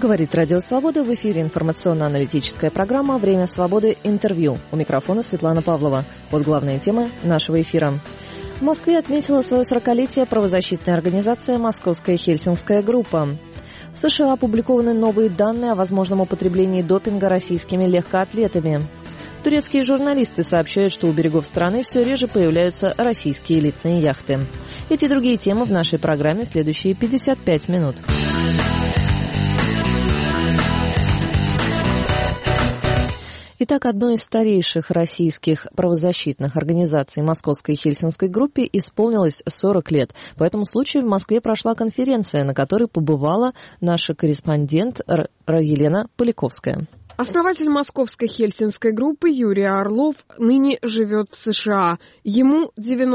Говорит Радио Свобода. В эфире информационно-аналитическая программа «Время свободы. Интервью». У микрофона Светлана Павлова. Вот главные темы нашего эфира. В Москве отметила свое 40-летие правозащитная организация «Московская Хельсинская группа». В США опубликованы новые данные о возможном употреблении допинга российскими легкоатлетами. Турецкие журналисты сообщают, что у берегов страны все реже появляются российские элитные яхты. Эти и другие темы в нашей программе в следующие 55 минут. Итак, одной из старейших российских правозащитных организаций Московской Хельсинской группе исполнилось 40 лет. По этому случаю в Москве прошла конференция, на которой побывала наша корреспондент Елена Поляковская. Основатель Московской Хельсинской группы Юрий Орлов ныне живет в США. Ему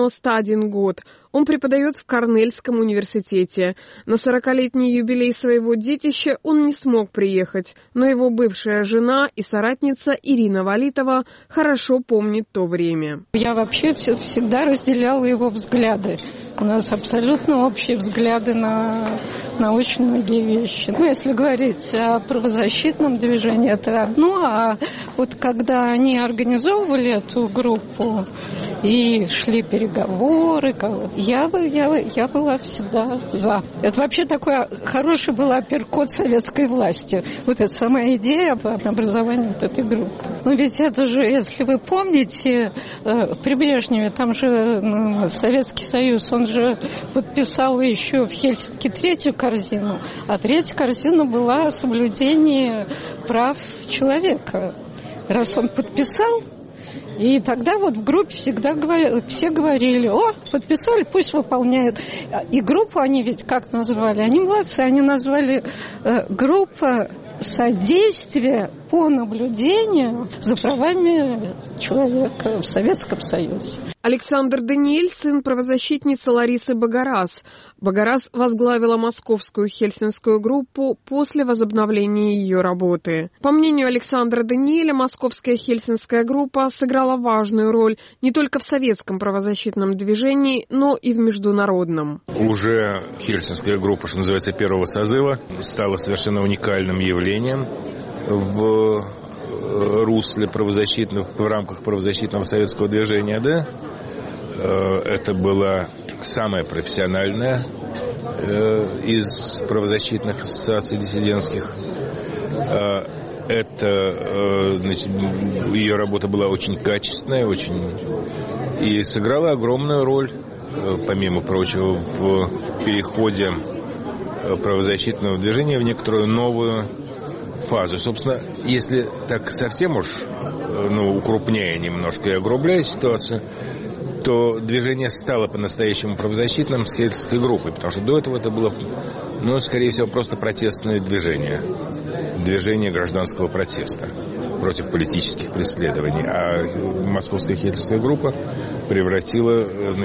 91 год. Он преподает в Корнельском университете. На 40-летний юбилей своего детища он не смог приехать, но его бывшая жена и соратница Ирина Валитова хорошо помнит то время. Я вообще всегда разделяла его взгляды. У нас абсолютно общие взгляды на очень многие вещи. Если говорить о правозащитном движении, это одно, а вот когда они организовывали эту группу и шли переговоры, я была всегда за. Это вообще такой хороший был апперкот советской власти. Вот эта самая идея по образованию вот этой группы. Но ведь это же, если вы помните, при Брежневе, там же Советский Союз, он же подписал еще в Хельсинки третью корзину, а третья корзина была о соблюдении прав человека. Раз он подписал, и тогда вот в группе всегда все говорили: о, подписали, пусть выполняют. И группу они ведь как назвали? Они молодцы, они назвали группа содействия по наблюдению за правами человека в Советском Союзе. Александр Даниэль – сын правозащитницы Ларисы Багарас. Багарас возглавила Московскую Хельсинскую группу после возобновления ее работы. По мнению Александра Даниэля, Московская Хельсинская группа сыграла важную роль не только в советском правозащитном движении, но и в международном. Уже Хельсинская группа, что называется, первого созыва, стала совершенно уникальным явлением в русле правозащитных, в рамках правозащитного советского движения, да? Это была самая профессиональная из правозащитных ассоциаций диссидентских. Ее работа была очень качественная, и сыграла огромную роль, помимо прочего, в переходе правозащитного движения в некоторую новую фазу. Собственно, если так совсем уж, укрупняя немножко и огрубляя ситуацию, то движение стало по-настоящему правозащитным с Хельсинской группой, потому что до этого это было, скорее всего, просто протестное движение. Движение гражданского протеста против политических преследований. А Московская Хельсинская группа превратила,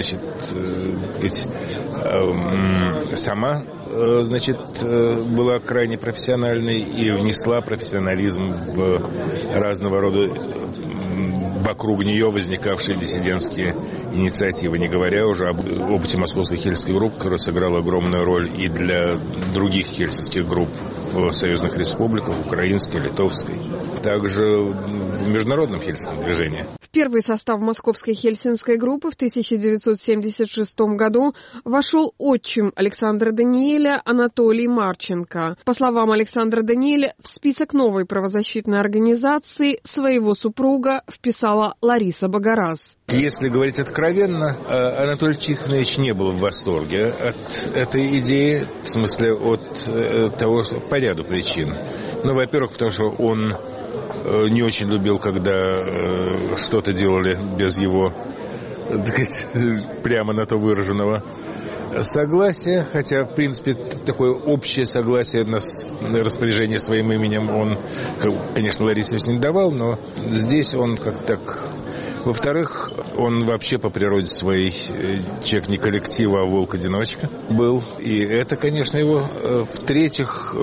сама, была крайне профессиональной и внесла профессионализм в разного рода вокруг нее возникавшие диссидентские инициативы, не говоря уже об опыте Московской Хельсинской группы, которая сыграла огромную роль и для других хельсинских групп в союзных республиках, украинской, литовской, также в международном хельсинском движении. В первый состав Московской Хельсинской группы в 1976 году вошел отчим Александра Даниэля Анатолий Марченко. По словам Александра Даниэля, в список новой правозащитной организации своего супруга вписала Лариса Багарас. Если говорить откровенно, Анатолий Тихонович не был в восторге от этой идеи, в смысле от того, по ряду причин. Во-первых, потому что он не очень любил, когда что-то делали без его, так сказать, прямо на то выраженного согласия, хотя, в принципе, такое общее согласие на распоряжение своим именем он, конечно, Ларисе не давал, но здесь он как-то так. Во-вторых, он вообще по природе своей человек не коллектива, а волк-одиночка был, и это, конечно, его. В-третьих,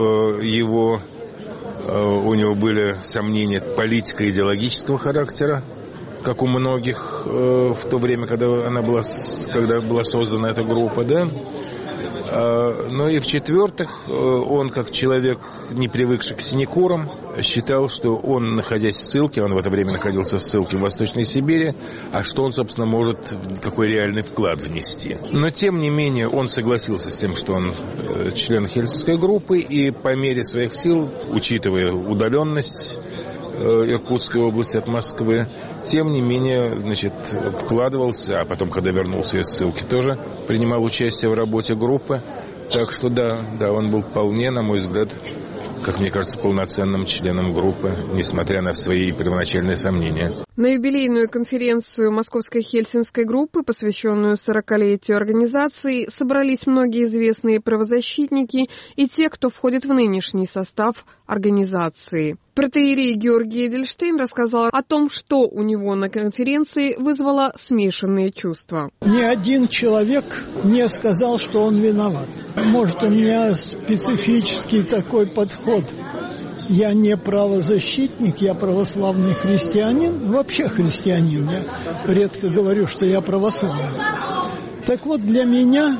у него были сомнения политико-идеологического характера, как у многих в то время, когда была создана эта группа, да. Ну и в-четвертых, он, как человек, не привыкший к синекурам, считал, что он, находясь в ссылке, он в это время находился в ссылке в Восточной Сибири, а что он, собственно, может, какой реальный вклад внести. Но, тем не менее, он согласился с тем, что он член Хельсинской группы, и по мере своих сил, учитывая удаленность Иркутской области от Москвы, тем не менее, значит, вкладывался, а потом, когда вернулся из ссылки, тоже принимал участие в работе группы. Так что да, он был вполне, на мой взгляд, как мне кажется, полноценным членом группы, несмотря на свои первоначальные сомнения. На юбилейную конференцию Московской Хельсинской группы, посвященную 40-летию организации, собрались многие известные правозащитники и те, кто входит в нынешний состав организации. Протоиерей Георгий Эдельштейн рассказал о том, что у него на конференции вызвало смешанные чувства. Ни один человек не сказал, что он виноват. Может, у меня специфический такой подход. Я не правозащитник, я православный христианин, вообще христианин. Я редко говорю, что я православный. Так вот, для меня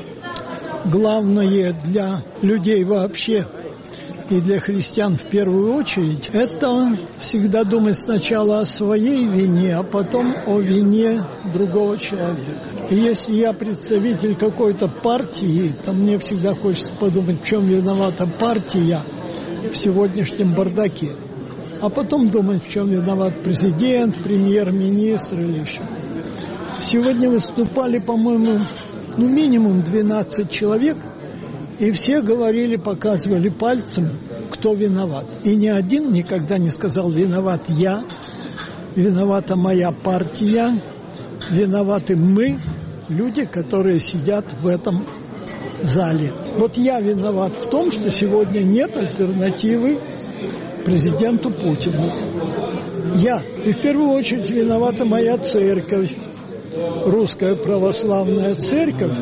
главное, для людей вообще и для христиан в первую очередь, это всегда думать сначала о своей вине, а потом о вине другого человека. И если я представитель какой-то партии, то мне всегда хочется подумать, в чем виновата партия в сегодняшнем бардаке. А потом думать, в чем виноват президент, премьер-министр или еще. Сегодня выступали, по-моему, минимум 12 человек, и все говорили, показывали пальцем, кто виноват. И ни один никогда не сказал: виноват я, виновата моя партия, виноваты мы, люди, которые сидят в этом зале. Вот я виноват в том, что сегодня нет альтернативы президенту Путину. Я. И в первую очередь виновата моя церковь, Русская Православная Церковь,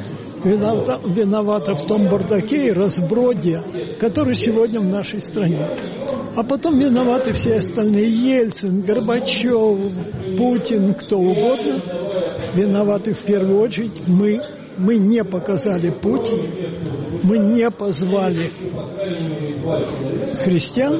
виновата в том бардаке и разброде, который сегодня в нашей стране. А потом виноваты все остальные: Ельцин, Горбачев, Путин, кто угодно. Виноваты в первую очередь мы. Мы не показали путь, мы не позвали христиан.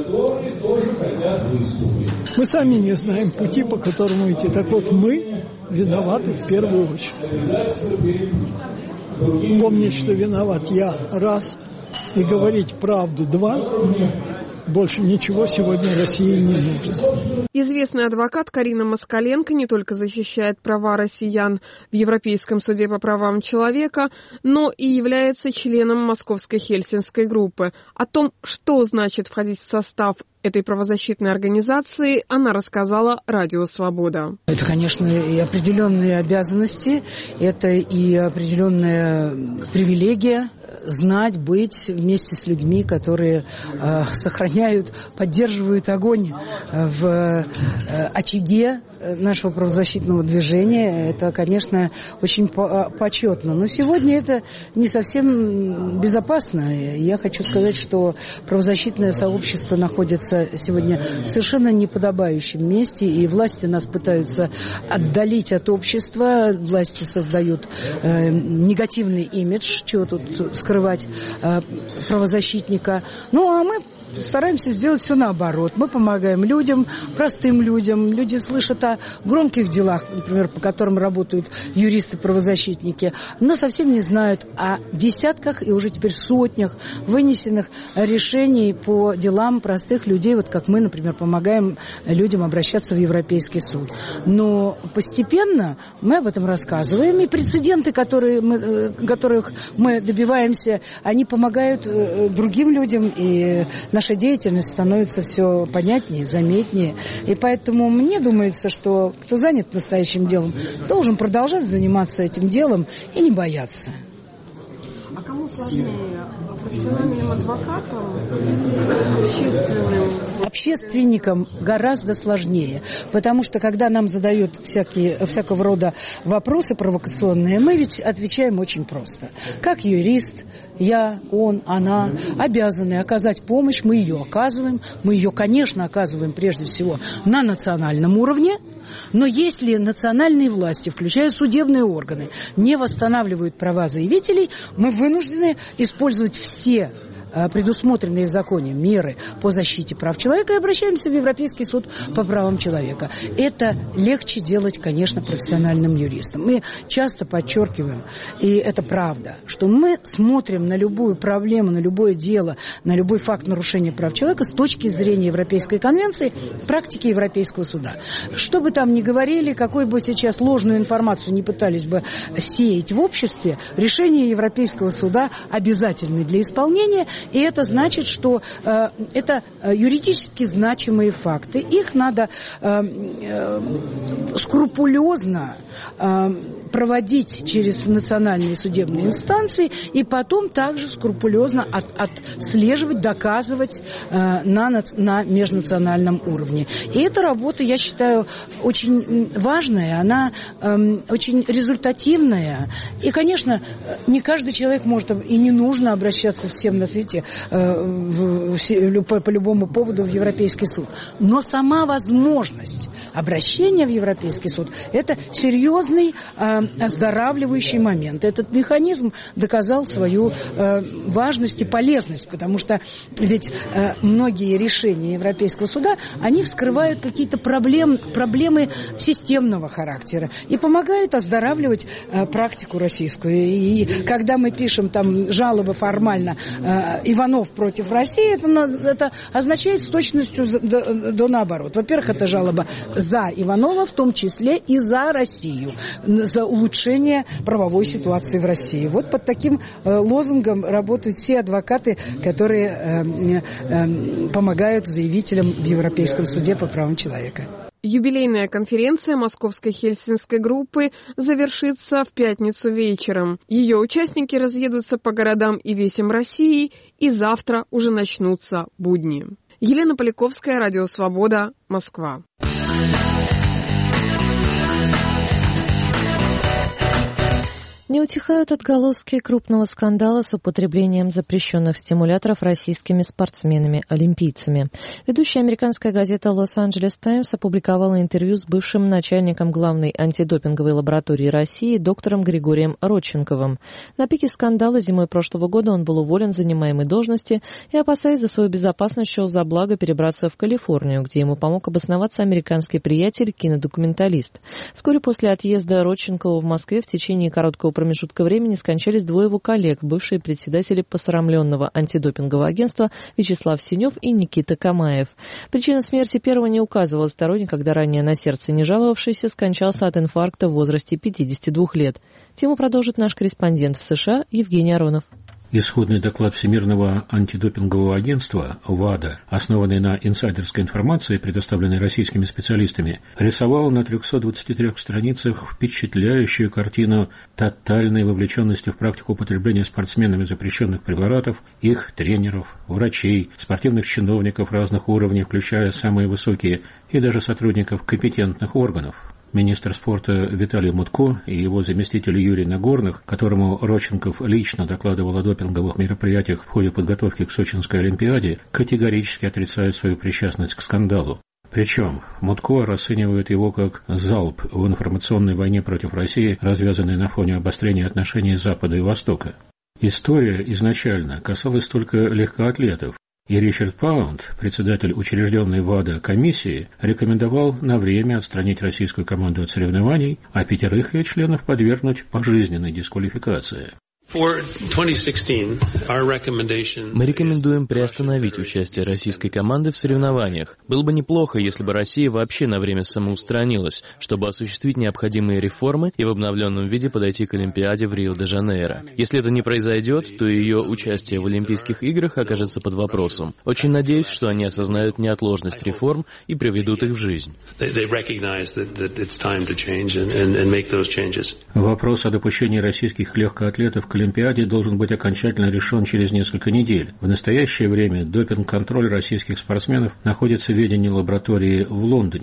Мы сами не знаем пути, по которому идти. Так вот, мы виноваты в первую очередь. Помнить, что виноват я — раз, и говорить правду — два. Больше ничего сегодня России не нужно. Известный адвокат Карина Москаленко не только защищает права россиян в Европейском суде по правам человека, но и является членом Московской Хельсинской группы. О том, что значит входить в состав этой правозащитной организации, она рассказала Радио Свобода. Это, конечно, и определенные обязанности, это и определенная привилегия знать, быть вместе с людьми, которые сохраняют, поддерживают огонь в очаге нашего правозащитного движения. Это, конечно, очень почетно. Но сегодня это не совсем безопасно. Я хочу сказать, что правозащитное сообщество находится сегодня в совершенно неподобающем месте, и власти нас пытаются отдалить от общества. Власти создают негативный имидж, чего тут скрывать правозащитника. Ну, а мы стараемся сделать все наоборот. Мы помогаем людям, простым людям. Люди слышат о громких делах, например, по которым работают юристы-правозащитники, но совсем не знают о десятках и уже теперь сотнях вынесенных решений по делам простых людей, вот как мы, например, помогаем людям обращаться в Европейский суд. Но постепенно мы об этом рассказываем, и прецеденты, которых мы добиваемся, они помогают другим людям, и наша деятельность становится все понятнее, заметнее. И поэтому мне думается, что кто занят настоящим делом, должен продолжать заниматься этим делом и не бояться. А кому сложнее? Профессиональным адвокатам или общественным? Общественникам гораздо сложнее, потому что когда нам задают всякого рода вопросы провокационные, мы ведь отвечаем очень просто. Как юрист, я, он, она обязаны оказать помощь, мы ее оказываем. Мы ее, конечно, оказываем прежде всего на национальном уровне, Но если национальные власти, включая судебные органы, не восстанавливают права заявителей, мы вынуждены использовать все предусмотренные в законе меры по защите прав человека и обращаемся в Европейский суд по правам человека. Это легче делать, конечно, профессиональным юристам. Мы часто подчеркиваем, и это правда, что мы смотрим на любую проблему, на любое дело, на любой факт нарушения прав человека с точки зрения Европейской конвенции, практики Европейского суда. Что бы там ни говорили, какой бы сейчас ложную информацию не пытались бы сеять в обществе, решения Европейского суда обязательны для исполнения. И это значит, что это юридически значимые факты. Их надо скрупулезно проводить через национальные судебные инстанции и потом также скрупулезно отслеживать, доказывать на межнациональном уровне. И эта работа, я считаю, очень важная, она очень результативная. И, конечно, не каждый человек может и не нужно обращаться всем на свете по любому поводу в Европейский суд. Но сама возможность обращения в Европейский суд – это серьезный оздоравливающий момент. Этот механизм доказал свою важность и полезность, потому что ведь многие решения Европейского суда, они вскрывают какие-то проблемы системного характера и помогают оздоравливать практику российскую. И когда мы пишем там жалобы формально Иванов против России, это означает с точностью до наоборот. Во-первых, это жалоба за Иванова, в том числе и за Россию, за улучшение правовой ситуации в России. Вот под таким лозунгом работают все адвокаты, которые помогают заявителям в Европейском суде по правам человека. Юбилейная конференция Московской Хельсинской группы завершится в пятницу вечером. Ее участники разъедутся по городам и весям России, и завтра уже начнутся будни. Елена Поляковская, Радио Свобода, Москва. Не утихают отголоски крупного скандала с употреблением запрещенных стимуляторов российскими спортсменами-олимпийцами. Ведущая американская газета «Лос-Анджелес Таймс» опубликовала интервью с бывшим начальником главной антидопинговой лаборатории России доктором Григорием Родченковым. На пике скандала зимой прошлого года он был уволен с занимаемой должности и, опасаясь за свою безопасность, счел за благо перебраться в Калифорнию, где ему помог обосноваться американский приятель, кинодокументалист. Вскоре после отъезда Родченкова в Москве в течение короткого промежутка времени скончались двое его коллег, бывшие председатели посрамленного антидопингового агентства Вячеслав Синев и Никита Камаев. Причина смерти первого не указывала сторонник, когда ранее на сердце не жаловавшийся скончался от инфаркта в возрасте 52 лет. Тему продолжит наш корреспондент в США Евгений Аронов. Исходный доклад Всемирного антидопингового агентства ВАДА, основанный на инсайдерской информации, предоставленной российскими специалистами, рисовал на 323 страницах впечатляющую картину тотальной вовлеченности в практику употребления спортсменами запрещенных препаратов, их тренеров, врачей, спортивных чиновников разных уровней, включая самые высокие, и даже сотрудников компетентных органов. Министр спорта Виталий Мутко и его заместитель Юрий Нагорных, которому Родченков лично докладывал о допинговых мероприятиях в ходе подготовки к Сочинской Олимпиаде, категорически отрицают свою причастность к скандалу. Причем Мутко расценивает его как залп в информационной войне против России, развязанной на фоне обострения отношений Запада и Востока. История изначально касалась только легкоатлетов, и Ричард Паунд, председатель учрежденной ВАДА комиссии, рекомендовал на время отстранить российскую команду от соревнований, а 5 ее членов подвергнуть пожизненной дисквалификации. Мы рекомендуем приостановить участие российской команды в соревнованиях. Было бы неплохо, если бы Россия вообще на время самоустранилась, чтобы осуществить необходимые реформы и в обновленном виде подойти к Олимпиаде в Рио-де-Жанейро. Если это не произойдет, то ее участие в Олимпийских играх окажется под вопросом. Очень надеюсь, что они осознают неотложность реформ и приведут их в жизнь. Вопрос о допущении российских легкоатлетов к Олимпиаде должен быть окончательно решен через несколько недель. В настоящее время допинг-контроль российских спортсменов находится в ведении лаборатории в Лондоне.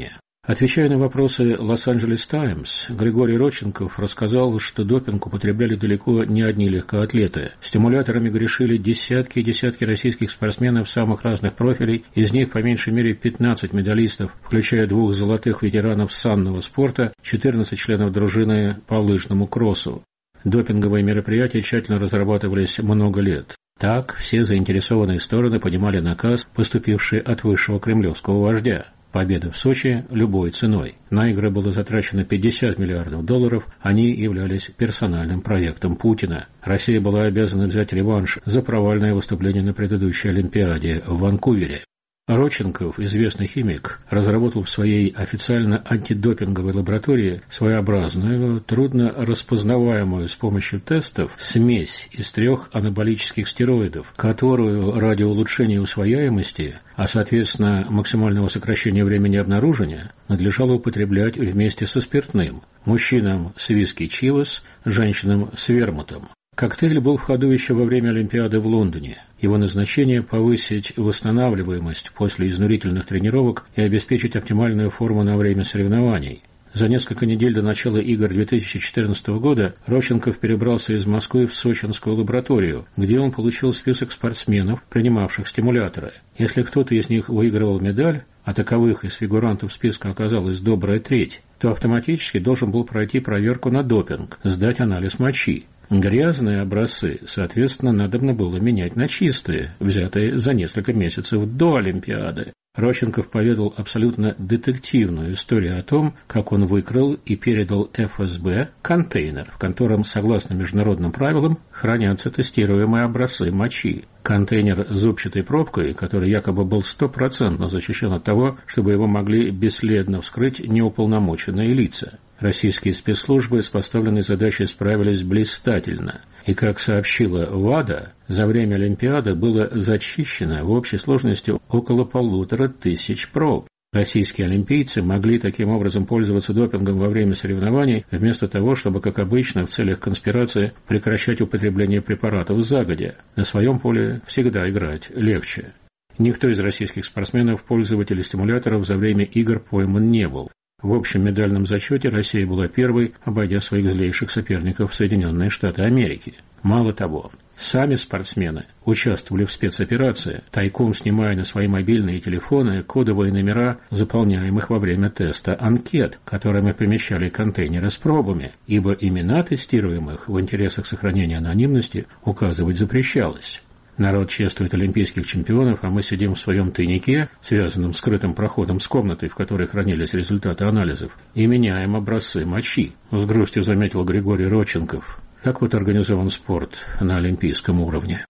Отвечая на вопросы «Лос-Анджелес Таймс», Григорий Родченков рассказал, что допинг употребляли далеко не одни легкоатлеты. Стимуляторами грешили десятки и десятки российских спортсменов самых разных профилей, из них по меньшей мере 15 медалистов, включая 2 золотых ветеранов санного спорта, 14 членов дружины по лыжному кроссу. Допинговые мероприятия тщательно разрабатывались много лет. Так все заинтересованные стороны понимали наказ, поступивший от высшего кремлевского вождя. Победа в Сочи любой ценой. На игры было затрачено $50 миллиардов, они являлись персональным проектом Путина. Россия была обязана взять реванш за провальное выступление на предыдущей Олимпиаде в Ванкувере. Родченков, известный химик, разработал в своей официально антидопинговой лаборатории своеобразную, трудно распознаваемую с помощью тестов смесь из 3 анаболических стероидов, которую ради улучшения усвояемости, а соответственно максимального сокращения времени обнаружения, надлежало употреблять вместе со спиртным, мужчинам с виски Чивас, женщинам с вермутом. Коктейль был в ходу еще во время Олимпиады в Лондоне. Его назначение – повысить восстанавливаемость после изнурительных тренировок и обеспечить оптимальную форму на время соревнований. За несколько недель до начала игр 2014 года Родченков перебрался из Москвы в сочинскую лабораторию, где он получил список спортсменов, принимавших стимуляторы. Если кто-то из них выигрывал медаль, а таковых из фигурантов списка оказалась добрая треть, то автоматически должен был пройти проверку на допинг, сдать анализ мочи. Грязные образцы, соответственно, надобно было менять на чистые, взятые за несколько месяцев до Олимпиады. Родченков поведал абсолютно детективную историю о том, как он выкрал и передал ФСБ контейнер, в котором, согласно международным правилам, хранятся тестируемые образцы мочи. Контейнер с зубчатой пробкой, который якобы был 100% защищен от того, чтобы его могли бесследно вскрыть неуполномоченные лица. Российские спецслужбы с поставленной задачей справились блистательно. И, как сообщила ВАДА, за время Олимпиады было зачищено в общей сложности около 1500 проб. Российские олимпийцы могли таким образом пользоваться допингом во время соревнований, вместо того, чтобы, как обычно, в целях конспирации прекращать употребление препаратов загодя. На своем поле всегда играть легче. Никто из российских спортсменов, пользователей стимуляторов, за время игр пойман не был. В общем медальном зачете Россия была первой, обойдя своих злейших соперников Соединенные Штаты Америки. Мало того, сами спортсмены участвовали в спецоперации, тайком снимая на свои мобильные телефоны кодовые номера заполняемых во время теста анкет, которыми помещали контейнеры с пробами, ибо имена тестируемых в интересах сохранения анонимности указывать запрещалось. Народ чествует олимпийских чемпионов, а мы сидим в своем тайнике, связанном скрытым проходом с комнатой, в которой хранились результаты анализов, и меняем образцы мочи, с грустью заметил Григорий Родченков. Как вот организован спорт на олимпийском уровне?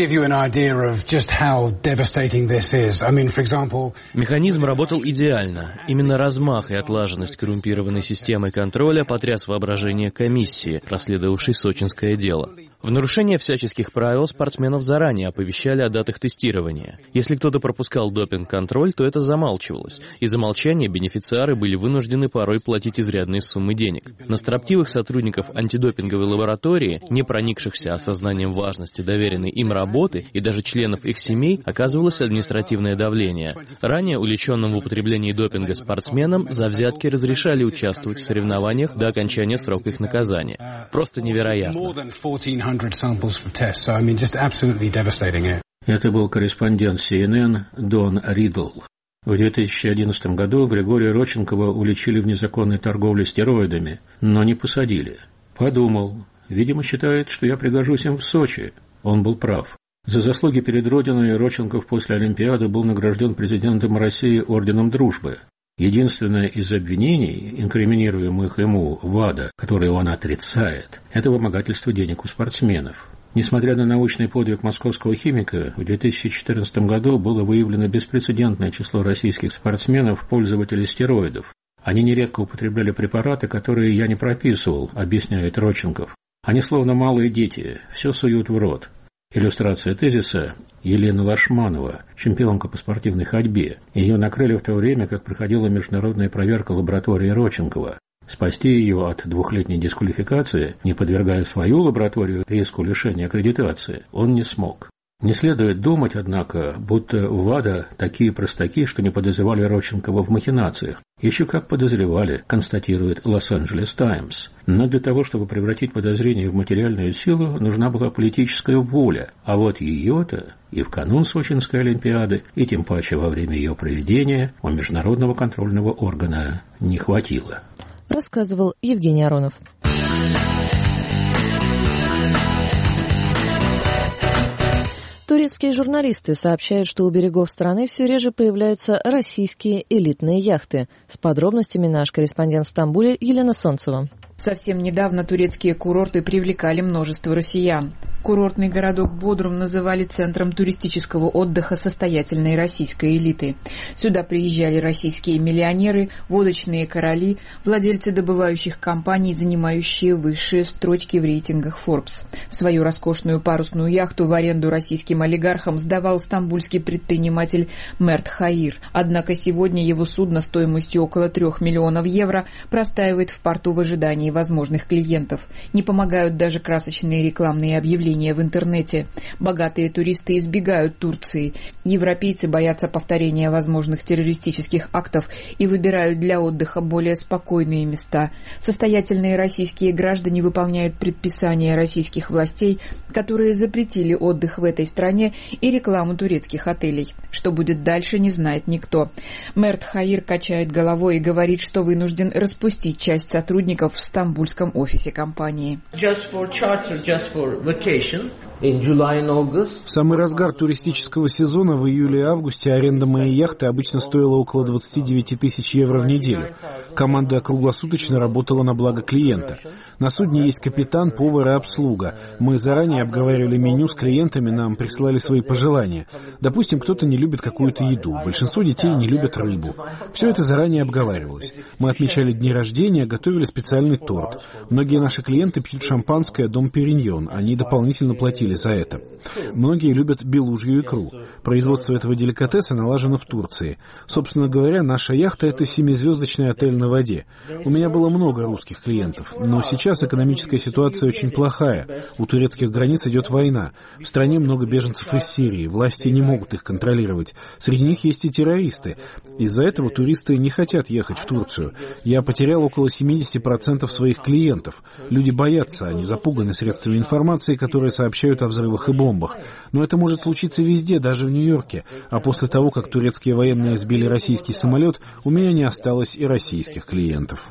Механизм работал идеально. Именно размах и отлаженность коррумпированной системы контроля потряс воображение комиссии, расследовавшей сочинское дело. В нарушение всяческих правил спортсменов заранее оповещали о датах тестирования. Если кто-то пропускал допинг-контроль, то это замалчивалось. Из-за молчания бенефициары были вынуждены порой платить изрядные суммы денег. На строптивых сотрудников антидопинговой лаборатории, не проникшихся осознанием важности доверенной им работы и даже членов их семей, оказывалось административное давление. Ранее увлеченным в употреблении допинга спортсменам за взятки разрешали участвовать в соревнованиях до окончания срока их наказания. Просто невероятно. Это был корреспондент CNN Дон Ридл. В 2011 году Григория Родченкова уличили в незаконной торговле стероидами, но не посадили. Подумал, видимо, считает, что я пригожусь им в Сочи. Он был прав. За заслуги перед Родиной Родченков после Олимпиады был награжден президентом России орденом Дружбы. Единственное из обвинений, инкриминируемых ему ВАДА, которые он отрицает, это вымогательство денег у спортсменов. Несмотря на научный подвиг московского химика, в 2014 году было выявлено беспрецедентное число российских спортсменов, пользователей стероидов. Они нередко употребляли препараты, которые я не прописывал, объясняет Родченков. Они словно малые дети, все суют в рот. Иллюстрация тезиса Елена Лашманова, чемпионка по спортивной ходьбе. Ее накрыли в то время, как проходила международная проверка лаборатории Родченкова. Спасти ее от 2-летней дисквалификации, не подвергая свою лабораторию риску лишения аккредитации, он не смог. Не следует думать, однако, будто у ВАДА такие простаки, что не подозревали Родченкова в махинациях. Еще как подозревали, констатирует Лос-Анджелес Таймс. Но для того, чтобы превратить подозрение в материальную силу, нужна была политическая воля. А вот ее-то и в канун Сочинской Олимпиады, и тем паче во время ее проведения у международного контрольного органа не хватило. Рассказывал Евгений Аронов. Турецкие журналисты сообщают, что у берегов страны все реже появляются российские элитные яхты. С подробностями наш корреспондент в Стамбуле Елена Солнцева. Совсем недавно турецкие курорты привлекали множество россиян. Курортный городок Бодрум называли центром туристического отдыха состоятельной российской элиты. Сюда приезжали российские миллионеры, водочные короли, владельцы добывающих компаний, занимающие высшие строчки в рейтингах Forbes. Свою роскошную парусную яхту в аренду российским олигархам сдавал стамбульский предприниматель Мерт Хаир. Однако сегодня его судно стоимостью около 3 миллионов евро простаивает в порту в ожидании возможных клиентов. Не помогают даже красочные рекламные объявления в интернете. Богатые туристы избегают Турции. Европейцы боятся повторения возможных террористических актов и выбирают для отдыха более спокойные места. Состоятельные российские граждане выполняют предписания российских властей, которые запретили отдых в этой стране и рекламу турецких отелей. Что будет дальше, не знает никто. Мерт Хаир качает головой и говорит, что вынужден распустить часть сотрудников в стамбульском офисе компании. В самый разгар туристического сезона в июле и августе аренда моей яхты обычно стоила около 29 тысяч евро в неделю. Команда круглосуточно работала на благо клиента. На судне есть капитан, повар и обслуга. Мы заранее обговаривали меню с клиентами, нам присылали свои пожелания. Допустим, кто-то не любит какую-то еду, большинство детей не любят рыбу. Все это заранее обговаривалось. Мы отмечали дни рождения, готовили специальный торт. Многие наши клиенты пьют шампанское «Дом Периньон», они дополнительно платили за это. Многие любят белужью икру. Производство этого деликатеса налажено в Турции. Собственно говоря, наша яхта — это 7-звездочный отель на воде. У меня было много русских клиентов, но сейчас экономическая ситуация очень плохая. У турецких границ идет война. В стране много беженцев из Сирии, власти не могут их контролировать. Среди них есть и террористы. Из-за этого туристы не хотят ехать в Турцию. Я потерял около 70% своих клиентов. Люди боятся, они запуганы средствами информации, которые сообщают о взрывах и бомбах. Но это может случиться везде, даже в Нью-Йорке. А после того, как турецкие военные сбили российский самолет, у меня не осталось и российских клиентов.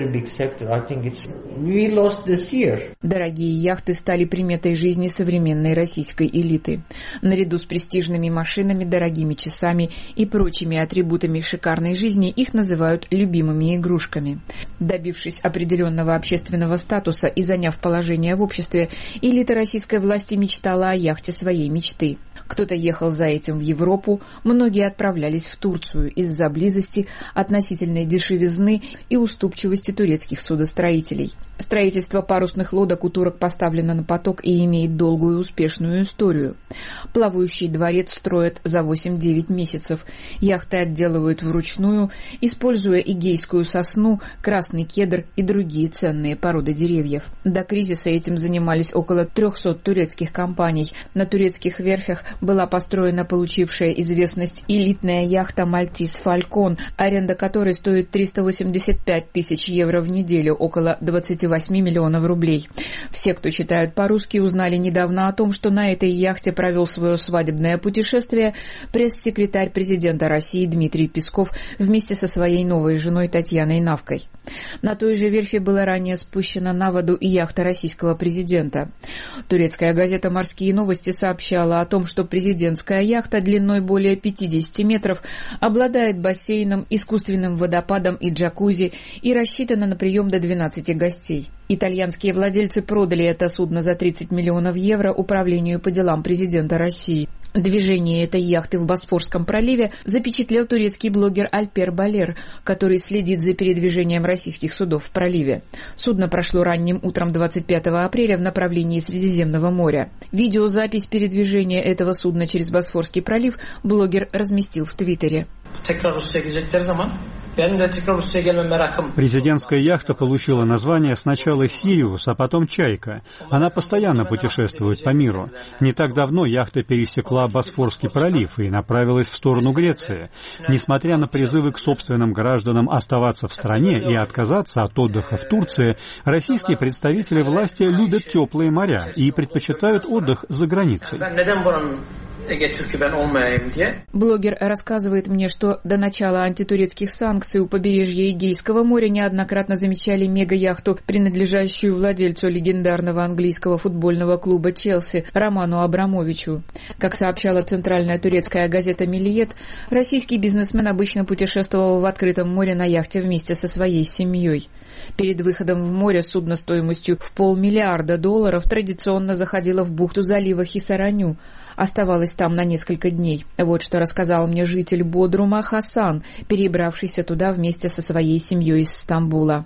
Дорогие яхты стали приметой жизни современной российской элиты. Наряду с престижными машинами, дорогими часами и прочими атрибутами шикарной жизни их называют любимыми игрушками. Добившись определенного общественного статуса и заняв положение в обществе, элита российской власти мечтала о яхте своей мечты. Кто-то ехал за этим в Европу, многие отправлялись в Турцию из-за близости, относительной дешевизны и уступчивости турецких судостроителей. Строительство парусных лодок у турок поставлено на поток и имеет долгую и успешную историю. Плавающий дворец строят за 8-9 месяцев. Яхты отделывают вручную, используя игейскую сосну, красный кедр и другие ценные породы деревьев. До кризиса этим занимались около 300 турецких компаний. На турецких верфях была построена получившая известность элитная яхта «Мальтис Фалькон», аренда которой стоит 385 тысяч евро в неделю, около 28 миллионов рублей. Все, кто читают по-русски, узнали недавно о том, что на этой яхте провел свое свадебное путешествие пресс-секретарь президента России Дмитрий Песков вместе со своей новой женой Татьяной Навкой. На той же верфи была ранее спущена на воду и яхта российского президента. Турецкая газета «Морские новости» сообщала о том, что президентская яхта длиной более 50 метров обладает бассейном, искусственным водопадом и джакузи и рассчитана на прием до 12 гостей. Итальянские владельцы продали это судно за 30 миллионов евро Управлению по делам президента России. Движение этой яхты в Босфорском проливе запечатлел турецкий блогер Альпер Балер, который следит за передвижением российских судов в проливе. Судно прошло ранним утром 25 апреля в направлении Средиземного моря. Видеозапись передвижения этого судна через Босфорский пролив блогер разместил в Твиттере. Президентская яхта получила название сначала «Сириус», а потом «Чайка». Она постоянно путешествует по миру. Не так давно яхта пересекла Босфорский пролив и направилась в сторону Греции. Несмотря на призывы к собственным гражданам оставаться в стране и отказаться от отдыха в Турции, российские представители власти любят теплые моря и предпочитают отдых за границей. Блогер рассказывает мне, что до начала антитурецких санкций у побережья Эгейского моря неоднократно замечали мега-яхту, принадлежащую владельцу легендарного английского футбольного клуба «Челси» Роману Абрамовичу. Как сообщала центральная турецкая газета «Миллиет», российский бизнесмен обычно путешествовал в открытом море на яхте вместе со своей семьей. Перед выходом в море судно стоимостью в $500 миллиарда традиционно заходило в бухту залива Хисараню. Оставалась там на несколько дней. Вот что рассказал мне житель Бодрума Хасан, перебравшийся туда вместе со своей семьей из Стамбула.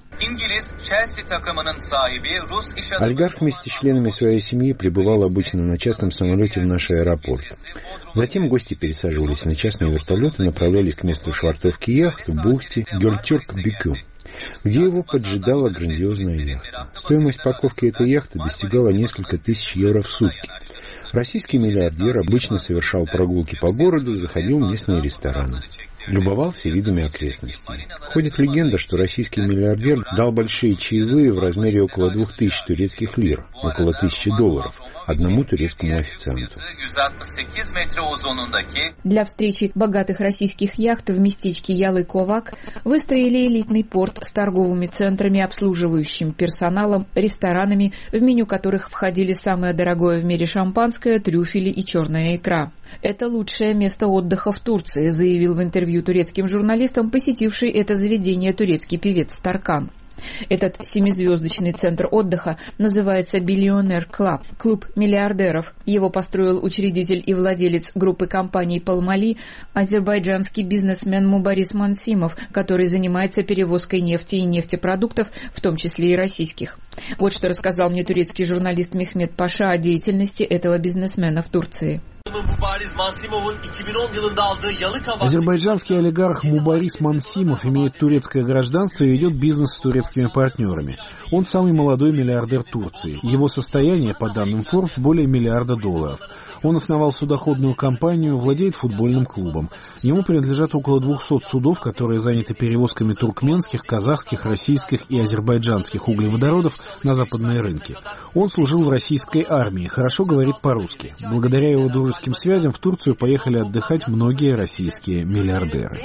Олигарх вместе с членами своей семьи прибывал обычно на частном самолете в наш аэропорт. Затем гости пересаживались на частные вертолеты и направлялись к месту швартовки яхт в бухте Гёльтюрк-Бükü, где его поджидала грандиозная яхта. Стоимость парковки этой яхты достигала несколько тысяч евро в сутки. Российский миллиардер обычно совершал прогулки по городу и заходил в местные рестораны. Любовался видами окрестностей. Ходит легенда, что российский миллиардер дал большие чаевые в размере около 2000 турецких лир, около $1000, одному турецкому официанту. Для встречи богатых российских яхт в местечке Ялый-Ковак выстроили элитный порт с торговыми центрами, обслуживающим персоналом, ресторанами, в меню которых входили самое дорогое в мире шампанское, трюфели и черная икра. «Это лучшее место отдыха в Турции», заявил в интервью турецким журналистам посетивший это заведение турецкий певец Таркан. Этот 7-звездочный центр отдыха называется «Биллионер Клаб» – клуб миллиардеров. Его построил учредитель и владелец группы компаний «Палмали» азербайджанский бизнесмен Мубарис Мансимов, который занимается перевозкой нефти и нефтепродуктов, в том числе и российских. Вот что рассказал мне турецкий журналист Мехмет Паша о деятельности этого бизнесмена в Турции. Азербайджанский олигарх Мубарис Мансимов имеет турецкое гражданство и ведет бизнес с турецкими партнерами. Он самый молодой миллиардер Турции. Его состояние, по данным Forbes, более $1 миллиарда. Он основал судоходную компанию, владеет футбольным клубом. Ему принадлежат около 200 судов, которые заняты перевозками туркменских, казахских, российских и азербайджанских углеводородов на западные рынки. Он служил в российской армии, хорошо говорит по-русски. Благодаря его дружеским связям в Турцию поехали отдыхать многие российские миллиардеры.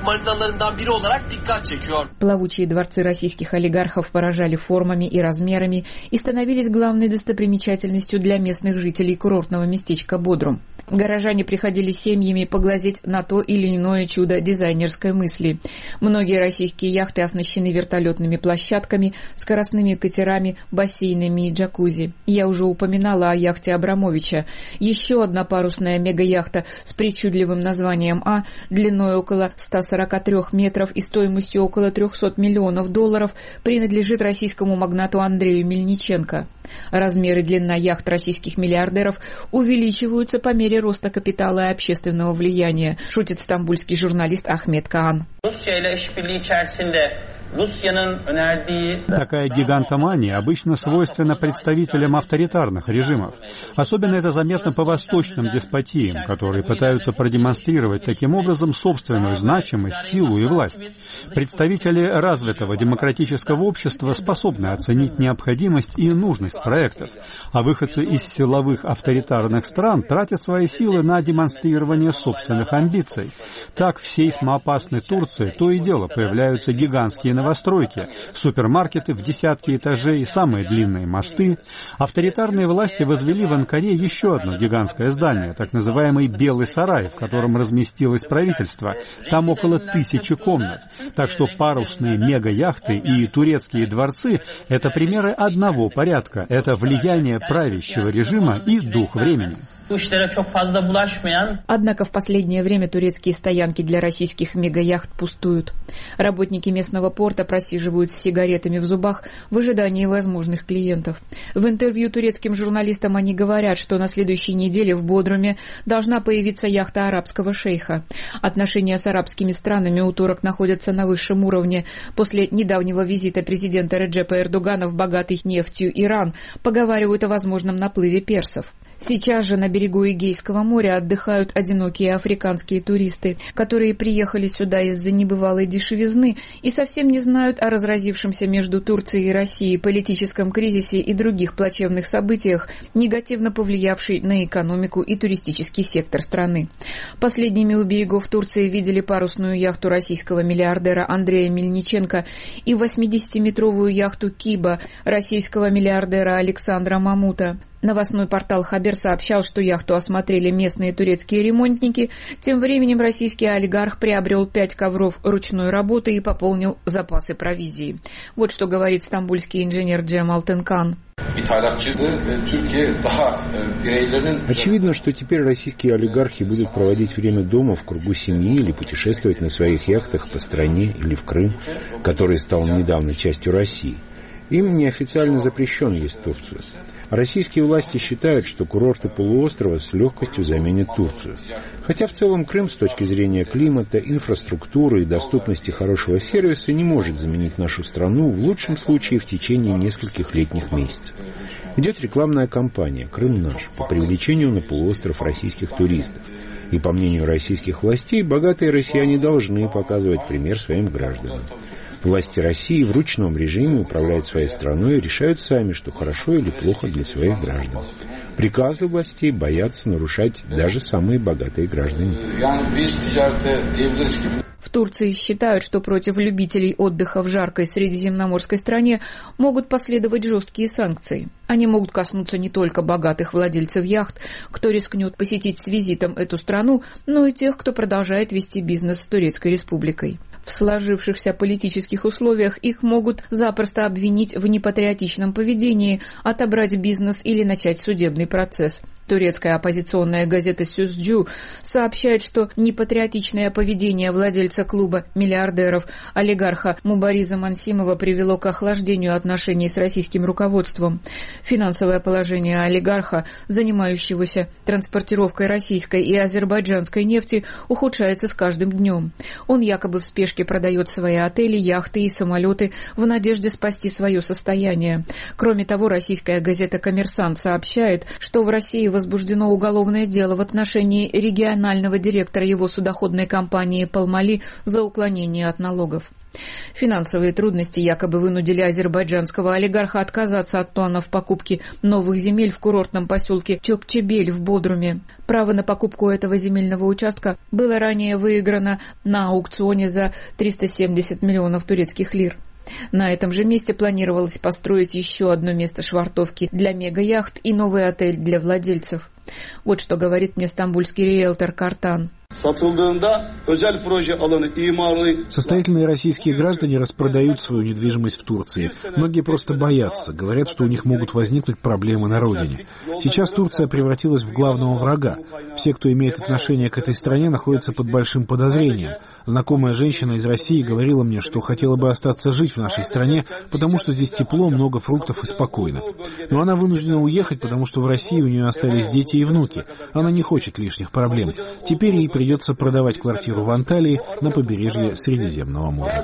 Плавучие дворцы российских олигархов поражали формами и размерами и становились главной достопримечательностью для местных жителей курортного местечка Бодрум. Горожане приходили семьями поглазеть на то или иное чудо дизайнерской мысли. Многие российские яхты оснащены вертолетными площадками, скоростными катерами, бассейнами и джакузи. Я уже упоминала о яхте Абрамовича. Еще одна парусная мега-яхта с причудливым названием «А», длиной около 143 метров и стоимостью около $300 миллионов, принадлежит российскому магнату Андрею Мельниченко. Размеры и длина яхт российских миллиардеров увеличиваются по мере роста капитала и общественного влияния, шутит стамбульский журналист Ахмед Каан. Такая гигантомания обычно свойственна представителям авторитарных режимов. Особенно это заметно по восточным деспотиям, которые пытаются продемонстрировать таким образом собственную значимость, силу и власть. Представители развитого демократического общества способны оценить необходимость и нужность проектов, а выходцы из силовых авторитарных стран тратят свои силы на демонстрирование собственных амбиций. Так в сейсмоопасной Турции то и дело появляются гигантские новостройки, супермаркеты в десятки этажей и самые длинные мосты. Авторитарные власти возвели в Анкаре еще одно гигантское здание, так называемый «Белый сарай», в котором разместилось правительство. Там около 1000 комнат. Так что парусные мега-яхты и турецкие дворцы – это примеры одного порядка, мира. Это влияние правящего режима и дух времени. Однако в последнее время турецкие стоянки для российских мегаяхт пустуют. Работники местного порта просиживают с сигаретами в зубах в ожидании возможных клиентов. В интервью турецким журналистам они говорят, что на следующей неделе в Бодруме должна появиться яхта арабского шейха. Отношения с арабскими странами у турок находятся на высшем уровне. После недавнего визита президента Реджепа Эрдогана в богатый нефтью Иран поговаривают о возможном наплыве персов. Сейчас же на берегу Эгейского моря отдыхают одинокие африканские туристы, которые приехали сюда из-за небывалой дешевизны и совсем не знают о разразившемся между Турцией и Россией политическом кризисе и других плачевных событиях, негативно повлиявшей на экономику и туристический сектор страны. Последними у берегов Турции видели парусную яхту российского миллиардера Андрея Мельниченко и 80-метровую яхту «Киба» российского миллиардера Александра Мамута. Новостной портал «Хабер» сообщал, что яхту осмотрели местные турецкие ремонтники. Тем временем российский олигарх приобрел 5 ковров ручной работы и пополнил запасы провизии. Вот что говорит стамбульский инженер Джемал Тенкан. Очевидно, что теперь российские олигархи будут проводить время дома в кругу семьи или путешествовать на своих яхтах по стране или в Крым, который стал недавно частью России. Им неофициально запрещено есть Турцию. Российские власти считают, что курорты полуострова с легкостью заменят Турцию. Хотя в целом Крым с точки зрения климата, инфраструктуры и доступности хорошего сервиса не может заменить нашу страну в лучшем случае в течение нескольких летних месяцев. Идет рекламная кампания «Крым наш» по привлечению на полуостров российских туристов. И по мнению российских властей, богатые россияне должны показывать пример своим гражданам. Власти России в ручном режиме управляют своей страной и решают сами, что хорошо или плохо для своих граждан. Приказы властей боятся нарушать даже самые богатые граждане. В Турции считают, что против любителей отдыха в жаркой средиземноморской стране могут последовать жесткие санкции. Они могут коснуться не только богатых владельцев яхт, кто рискнет посетить с визитом эту страну, но и тех, кто продолжает вести бизнес с Турецкой Республикой. В сложившихся политических условиях их могут запросто обвинить в непатриотичном поведении, отобрать бизнес или начать судебный процесс. Турецкая оппозиционная газета «Сюзджу» сообщает, что непатриотичное поведение владельца клуба миллиардеров олигарха Мубариза Мансимова привело к охлаждению отношений с российским руководством. Финансовое положение олигарха, занимающегося транспортировкой российской и азербайджанской нефти, ухудшается с каждым днем. Он якобы в спешке продает свои отели, яхты и самолеты в надежде спасти свое состояние. Кроме того, российская газета «Коммерсант» сообщает, что в России возбуждено уголовное дело в отношении регионального директора его судоходной компании «Палмали» за уклонение от налогов. Финансовые трудности якобы вынудили азербайджанского олигарха отказаться от планов покупки новых земель в курортном поселке Чокчебель в Бодруме. Право на покупку этого земельного участка было ранее выиграно на аукционе за 370 миллионов турецких лир. На этом же месте планировалось построить еще одно место швартовки для мегаяхт и новый отель для владельцев. Вот что говорит мне стамбульский риэлтор Картан. Состоятельные российские граждане распродают свою недвижимость в Турции. Многие просто боятся, говорят, что у них могут возникнуть проблемы на родине. Сейчас Турция превратилась в главного врага. Все, кто имеет отношение к этой стране, находятся под большим подозрением. Знакомая женщина из России говорила мне, что хотела бы остаться жить в нашей стране, потому что здесь тепло, много фруктов и спокойно. Но она вынуждена уехать, потому что в России у нее остались дети и внуки. Она не хочет лишних проблем. Теперь ей придется продавать квартиру в Анталии на побережье Средиземного моря.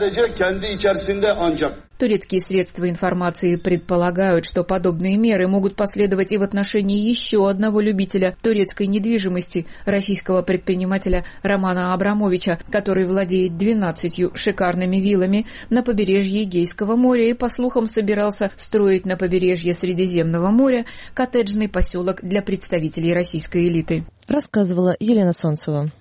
Турецкие средства информации предполагают, что подобные меры могут последовать и в отношении еще одного любителя турецкой недвижимости, российского предпринимателя Романа Абрамовича, который владеет 12 шикарными виллами на побережье Эгейского моря и, по слухам, собирался строить на побережье Средиземного моря коттеджный поселок для представителей российской элиты. Рассказывала Елена Солнцева.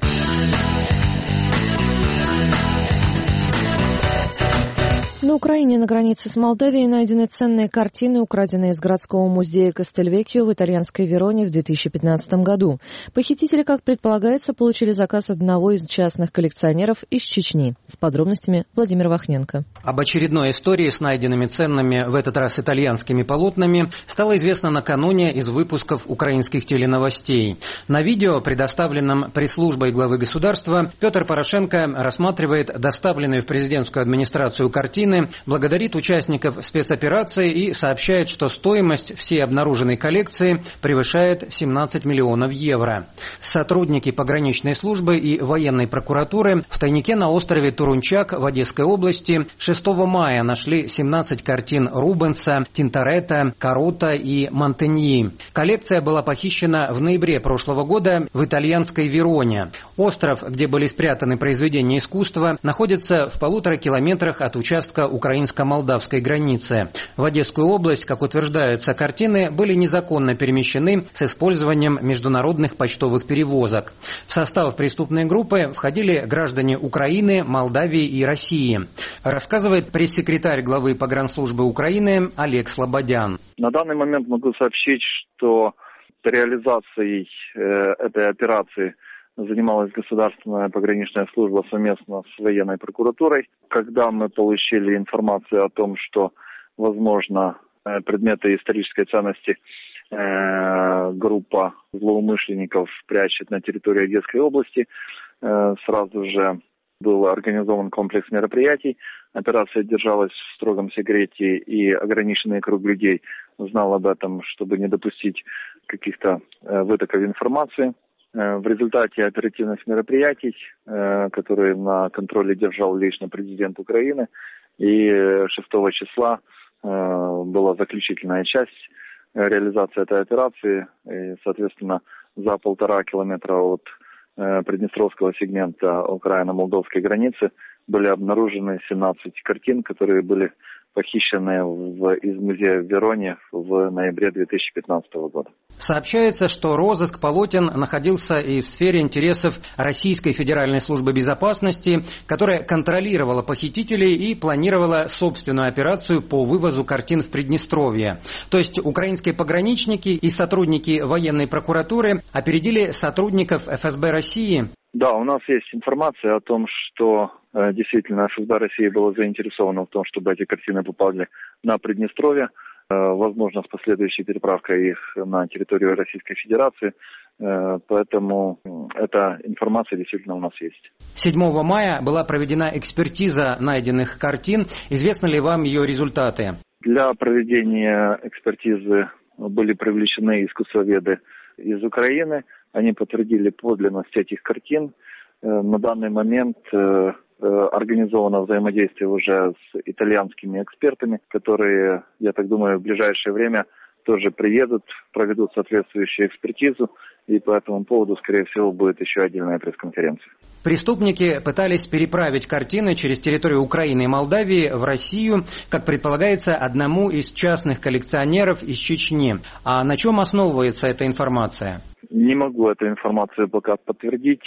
На Украине на границе с Молдавией найдены ценные картины, украденные из городского музея Кастельвеккио в итальянской Вероне в 2015 году. Похитители, как предполагается, получили заказ одного из частных коллекционеров из Чечни. С подробностями Владимир Вахненко. Об очередной истории с найденными ценными, в этот раз итальянскими полотнами, стало известно накануне из выпусков украинских теленовостей. На видео, предоставленном пресс-службой главы государства, Петр Порошенко рассматривает доставленную в президентскую администрацию картины, благодарит участников спецоперации и сообщает, что стоимость всей обнаруженной коллекции превышает 17 миллионов евро. Сотрудники пограничной службы и военной прокуратуры в тайнике на острове Турунчак в Одесской области 6 мая нашли 17 картин Рубенса, Тинторетто, Каротта и Монтеньи. Коллекция была похищена в ноябре прошлого года в итальянской Вероне. Остров, где были спрятаны произведения искусства, находится в 1,5 километрах от участка украинско-молдавской границы. В Одесскую область, как утверждается, картины были незаконно перемещены с использованием международных почтовых перевозок. В состав преступной группы входили граждане Украины, Молдавии и России. Рассказывает пресс-секретарь главы погранслужбы Украины Олег Слободян. На данный момент могу сообщить, что реализацией этой операции занималась государственная пограничная служба совместно с военной прокуратурой. Когда мы получили информацию о том, что, возможно, предметы исторической ценности группа злоумышленников прячет на территории Одесской области, сразу же был организован комплекс мероприятий. Операция держалась в строгом секрете, и ограниченный круг людей знал об этом, чтобы не допустить каких-то вытоков информации. В результате оперативных мероприятий, которые на контроле держал лично президент Украины, и 6 числа была заключительная часть реализации этой операции. И, соответственно, за 1,5 километра от Приднестровского сегмента Украино-Молдовской границы были обнаружены 17 картин, которые были похищены из музея в Вероне в ноябре 2015 года. Сообщается, что розыск полотен находился и в сфере интересов Российской Федеральной службы безопасности, которая контролировала похитителей и планировала собственную операцию по вывозу картин в Приднестровье. То есть украинские пограничники и сотрудники военной прокуратуры опередили сотрудников ФСБ России. Да, у нас есть информация о том, что действительно ФСБ России была заинтересована в том, чтобы эти картины попали на Приднестровье, возможно, с последующей переправкой их на территорию Российской Федерации. Поэтому эта информация действительно у нас есть. 7 мая была проведена экспертиза найденных картин. Известны ли вам ее результаты? Для проведения экспертизы были привлечены искусствоведы из Украины. Они подтвердили подлинность этих картин. На данный момент организовано взаимодействие уже с итальянскими экспертами, которые, я так думаю, в ближайшее время тоже приедут, проведут соответствующую экспертизу, и по этому поводу, скорее всего, будет еще отдельная пресс-конференция. Преступники пытались переправить картины через территорию Украины и Молдавии в Россию, как предполагается, одному из частных коллекционеров из Чечни. А на чем основывается эта информация? Не могу эту информацию пока подтвердить.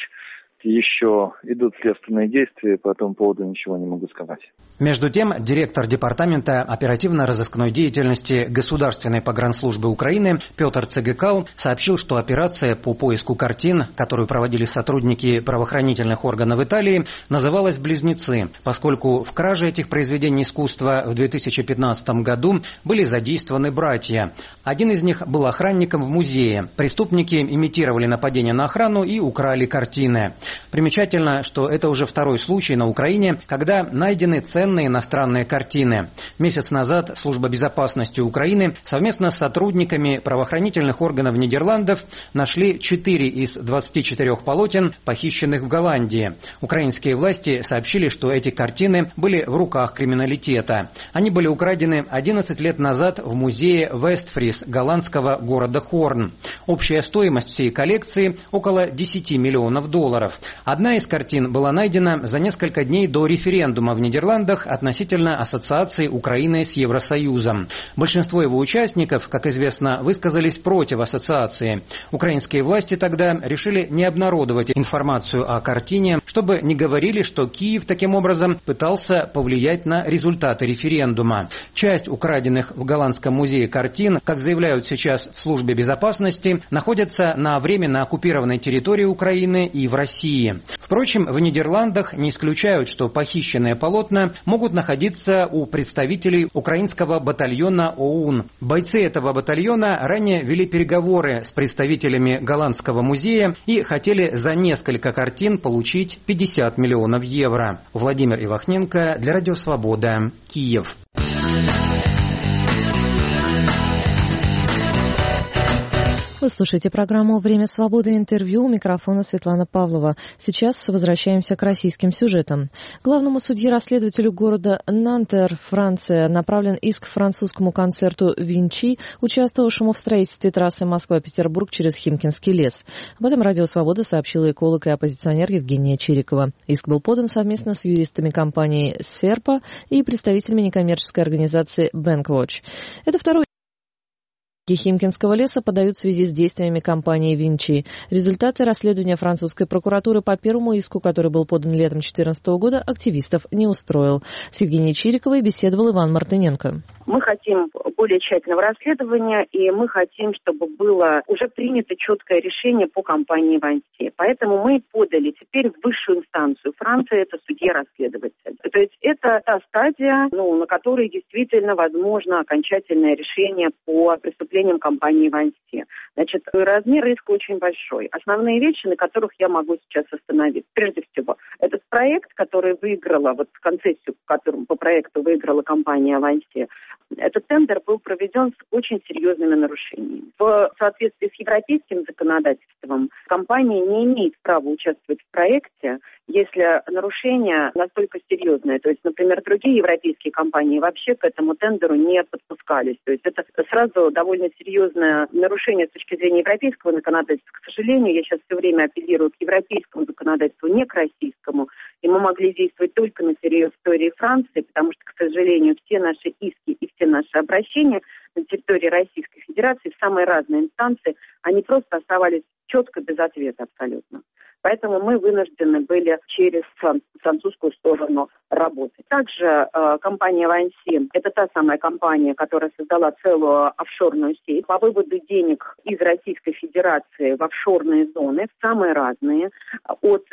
Еще идут следственные действия, по этому поводу ничего не могу сказать. Между тем, директор Департамента оперативно-розыскной деятельности Государственной погранслужбы Украины Петр Цегекал сообщил, что операция по поиску картин, которую проводили сотрудники правоохранительных органов Италии, называлась «Близнецы», поскольку в краже этих произведений искусства в 2015 году были задействованы братья. Один из них был охранником в музее. Преступники имитировали нападение на охрану и украли картины. Примечательно, что это уже второй случай на Украине, когда найдены ценные иностранные картины. Месяц назад Служба безопасности Украины совместно с сотрудниками правоохранительных органов Нидерландов нашли 4 из 24 полотен, похищенных в Голландии. Украинские власти сообщили, что эти картины были в руках криминалитета. Они были украдены 11 лет назад в музее Вестфрис голландского города Хорн. Общая стоимость всей коллекции около $10 миллионов. Одна из картин была найдена за несколько дней до референдума в Нидерландах относительно ассоциации Украины с Евросоюзом. Большинство его участников, как известно, высказались против ассоциации. Украинские власти тогда решили не обнародовать информацию о картине, чтобы не говорили, что Киев таким образом пытался повлиять на результаты референдума. Часть украденных в Голландском музее картин, как заявляют сейчас в службе безопасности, находятся на временно оккупированной территории Украины и в России. Впрочем, в Нидерландах не исключают, что похищенные полотна могут находиться у представителей украинского батальона ОУН. Бойцы этого батальона ранее вели переговоры с представителями Голландского музея и хотели за несколько картин получить 50 миллионов евро. Владимир Ивахненко для Радио Свобода, Киев. Вы слушаете программу «Время свободы», интервью, у микрофона Светлана Павлова. Сейчас возвращаемся к российским сюжетам. Главному судье-расследователю города Нантер, Франция, направлен иск французскому концерту «Винчи», участвовавшему в строительстве трассы Москва-Петербург через Химкинский лес. Об этом Радио Свобода сообщила эколог и оппозиционер Евгения Чирикова. Иск был подан совместно с юристами компании «Сферпа» и представителями некоммерческой организации «Бэнkwatch». Это второй Химкинского леса подают в связи с действиями компании «Винчи». Результаты расследования французской прокуратуры по первому иску, который был подан летом 2014 года, активистов не устроил. С Евгенией Чириковой беседовал Иван Мартыненко. Мы хотим более тщательного расследования, и мы хотим, чтобы было уже принято четкое решение по компании «Винчи». Поэтому мы подали теперь в высшую инстанцию Франции, это судья-расследователь. То есть это та стадия, на которой действительно возможно окончательное решение по преступлениям компании «Винчи». Значит, размер риска очень большой. Основные вещи, на которых я могу сейчас остановиться. Прежде всего, этот проект, который выиграла, концессию, по проекту выиграла компания «Винчи», этот тендер был проведен с очень серьезными нарушениями. В соответствии с европейским законодательством компания не имеет права участвовать в проекте, если нарушения настолько серьезные. То есть, например, другие европейские компании вообще к этому тендеру не подпускались. То есть это сразу довольно серьезное нарушение с точки зрения европейского законодательства. К сожалению, я сейчас все время апеллирую к европейскому законодательству, не к российскому. И мы могли действовать только на территории Франции, потому что, к сожалению, все наши иски и все наши обращения на территории Российской Федерации в самые разные инстанции, они просто оставались четко без ответа абсолютно. Поэтому мы вынуждены были через французскую сторону работать. Также компания «Винчи» – это та самая компания, которая создала целую офшорную сеть по выводу денег из Российской Федерации в офшорные зоны, в самые разные, от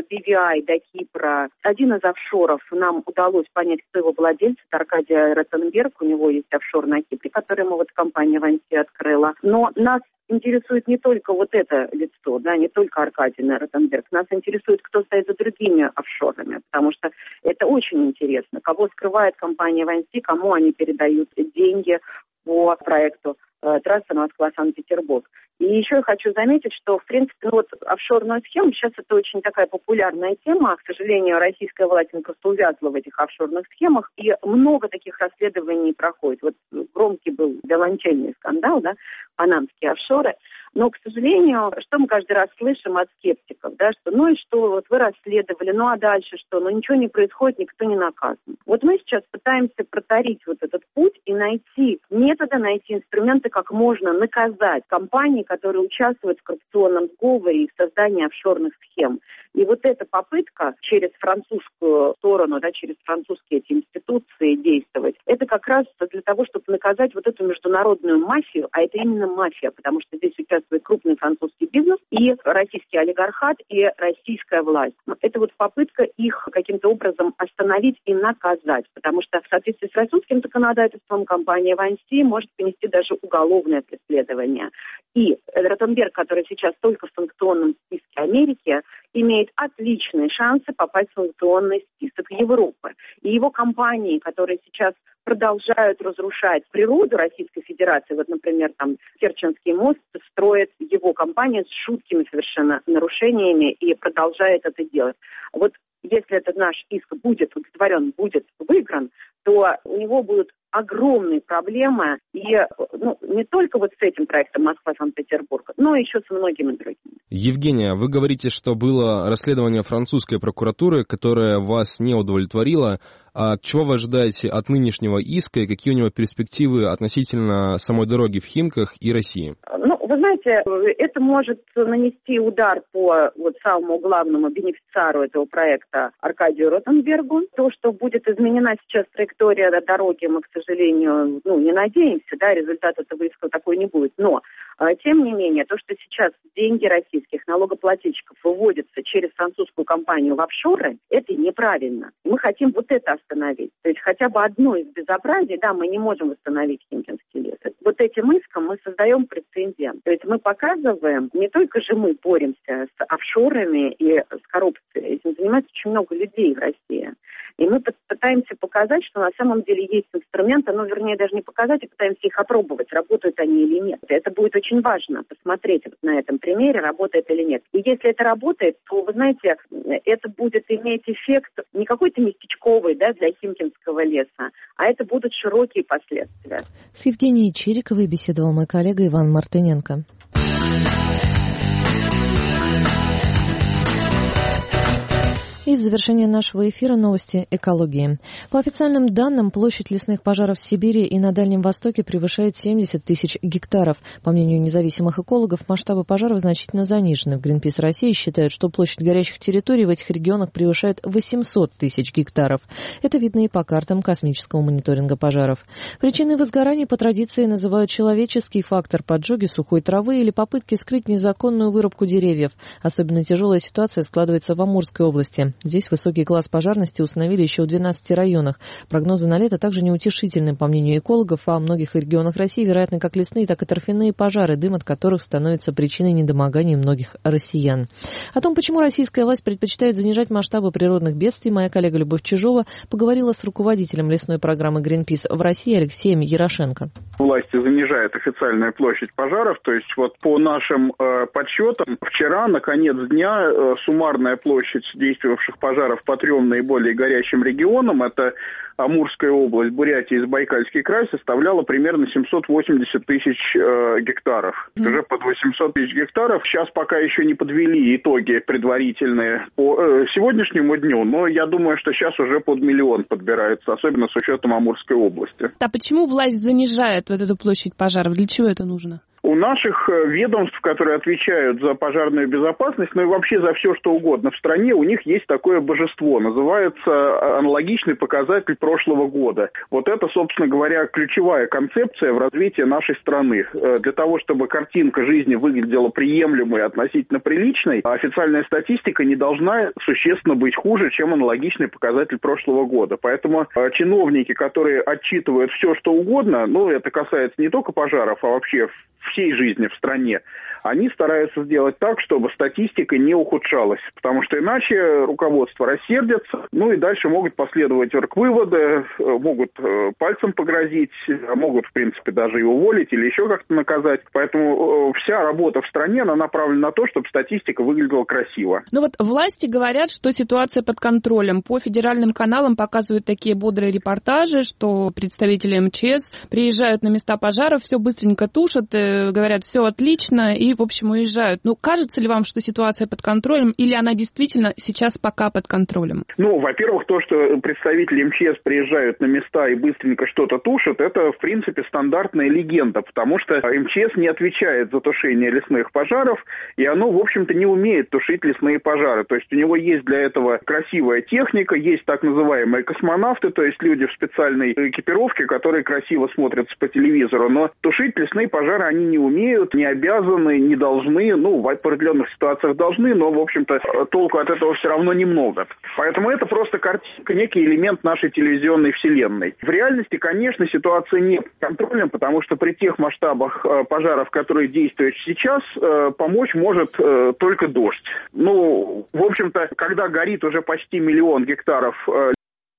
BVI до Кипра. Один из офшоров нам удалось понять, кто его владелец, это Аркадий Ротенберг, у него есть офшор на Кипре, который ему компания «Винчи» открыла. Но нас интересует не только это лицо, не только Аркадий Ротенберг. Нас интересует, кто стоит за другими офшорами, потому что это очень интересно. Кого скрывает компания «Винчи», кому они передают деньги по проекту трасса Москва-Санкт-Петербург. И еще я хочу заметить, что, в принципе, офшорную схему, сейчас это очень такая популярная тема. К сожалению, российская власть просто увязла в этих офшорных схемах, и много таких расследований проходит. Громкий был виолончельный скандал, панамские офшоры. Но, к сожалению, что мы каждый раз слышим от скептиков, что вы расследовали, а дальше что? Ничего не происходит, никто не наказан. Мы сейчас пытаемся протарить этот путь и найти методы, найти инструменты, как можно наказать компании, которые участвуют в коррупционном сговоре и в создании офшорных схем. И эта попытка через французскую сторону, через французские эти институции действовать, это как раз для того, чтобы наказать эту международную мафию, а это именно мафия, потому что здесь участвует крупный французский бизнес и российский олигархат, и российская власть. Это попытка их каким-то образом остановить и наказать, потому что в соответствии с российским законодательством компания «Винчи» может понести даже уголовное преследование. И Ротенберг, который сейчас только в санкционном списке Америки, имеет отличные шансы попасть в санкционный список Европы. И его компании, которые сейчас продолжают разрушать природу Российской Федерации, например, Керченский мост строит его компания с жуткими совершенно нарушениями и продолжает это делать. если этот наш иск будет удовлетворен, будет выигран, то у него будут огромные проблемы, и не только вот с этим проектом Москва-Санкт-Петербург, но еще со многими другими. Евгения, вы говорите, что было расследование французской прокуратуры, которое вас не удовлетворило. А чего вы ожидаете от нынешнего иска и какие у него перспективы относительно самой дороги в Химках и России? Вы знаете, это может нанести удар по самому главному бенефициару этого проекта Аркадию Ротенбергу. То, что будет изменена сейчас траектория дороги, мы, к сожалению, не надеемся, результат этого иска такой не будет. Но, тем не менее, то, что сейчас деньги российских налогоплательщиков выводятся через французскую компанию в офшоры, это неправильно. Мы хотим вот это остановить. То есть хотя бы одно из безобразий, мы не можем восстановить Химкинский лес. Вот этим иском мы создаем прецедент. То есть мы показываем, не только же мы боремся с офшорами и с коррупцией, этим занимается очень много людей в России. И мы пытаемся показать, что на самом деле есть инструменты, вернее, даже не показать, а пытаемся их опробовать, работают они или нет. Это будет очень важно посмотреть на этом примере, работает или нет. И если это работает, то, вы знаете, это будет иметь эффект не какой-то местечковый, для Химкинского леса, а это будут широкие последствия. С Евгенией Чириковой беседовал мой коллега Иван Мартыненко. И в завершение нашего эфира новости экологии. По официальным данным, площадь лесных пожаров в Сибири и на Дальнем Востоке превышает 70 тысяч гектаров. По мнению независимых экологов, масштабы пожаров значительно занижены. В Greenpeace России считают, что площадь горящих территорий в этих регионах превышает 800 тысяч гектаров. Это видно и по картам космического мониторинга пожаров. Причиной возгораний по традиции называют человеческий фактор, поджоги сухой травы или попытки скрыть незаконную вырубку деревьев. Особенно тяжелая ситуация складывается в Амурской области. Здесь высокий класс пожарности установили еще в 12 районах. Прогнозы на лето также неутешительны. По мнению экологов, во многих регионах России вероятны как лесные, так и торфяные пожары, дым от которых становится причиной недомогания многих россиян. О том, почему российская власть предпочитает занижать масштабы природных бедствий, моя коллега Любовь Чижова поговорила с руководителем лесной программы Greenpeace в России Алексеем Ярошенко. Власти занижают официальную площадь пожаров, то есть по нашим подсчетам, вчера на конец дня суммарная площадь действовавших пожаров по 3 наиболее горящим регионам, это Амурская область, Бурятия и Забайкальский край, составляла примерно 780 тысяч гектаров. Уже под 800 тысяч гектаров. Сейчас пока еще не подвели итоги предварительные по сегодняшнему дню, но я думаю, что сейчас уже под 1 миллион подбирается, особенно с учетом Амурской области. А почему власть занижает эту площадь пожаров? Для чего это нужно? У наших ведомств, которые отвечают за пожарную безопасность, и вообще за все, что угодно в стране, у них есть такое божество, называется аналогичный показатель прошлого года. Вот это, собственно говоря, ключевая концепция в развитии нашей страны. Для того, чтобы картинка жизни выглядела приемлемой и относительно приличной, официальная статистика не должна существенно быть хуже, чем аналогичный показатель прошлого года. Поэтому чиновники, которые отчитывают все, что угодно, это касается не только пожаров, а вообще всей жизни в стране, они стараются сделать так, чтобы статистика не ухудшалась, потому что иначе руководство рассердится, и дальше могут последовать оргвыводы, могут пальцем погрозить, могут, в принципе, даже и уволить или еще как-то наказать. Поэтому вся работа в стране, она направлена на то, чтобы статистика выглядела красиво. Власти говорят, что ситуация под контролем. По федеральным каналам показывают такие бодрые репортажи, что представители МЧС приезжают на места пожаров, все быстренько тушат, говорят, все отлично, и, в общем, уезжают. Кажется ли вам, что ситуация под контролем, или она действительно сейчас пока под контролем? Во-первых, то, что представители МЧС приезжают на места и быстренько что-то тушат, это, в принципе, стандартная легенда, потому что МЧС не отвечает за тушение лесных пожаров, и оно, в общем-то, не умеет тушить лесные пожары. То есть у него есть для этого красивая техника, есть так называемые космонавты, то есть люди в специальной экипировке, которые красиво смотрятся по телевизору, но тушить лесные пожары они не умеют, не обязаны, не должны, в определенных ситуациях должны, но, в общем-то, толку от этого все равно немного. Поэтому это просто картинка, некий элемент нашей телевизионной вселенной. В реальности, конечно, ситуация не под контролем, потому что при тех масштабах пожаров, которые действуют сейчас, помочь может только дождь. В общем-то, когда горит уже почти 1 миллион гектаров